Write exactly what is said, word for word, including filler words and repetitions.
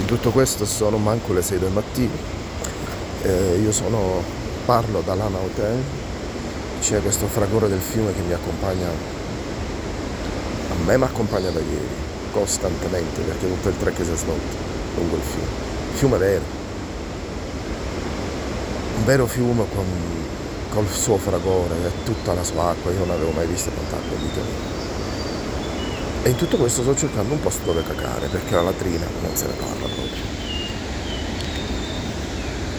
In tutto questo sono manco le sei del mattino. Eh, io sono, parlo dall'Ana Hotel, c'è questo fragore del fiume che mi accompagna, a me mi accompagna da ieri, costantemente, perché tutto il trek si è svolto lungo il fiume. Fiume vero, un vero fiume con, col suo fragore e tutta la sua acqua, io non avevo mai visto tanta acqua in vita mia. E in tutto questo sto cercando un posto dove cacare, perché la latrina non se ne parla proprio.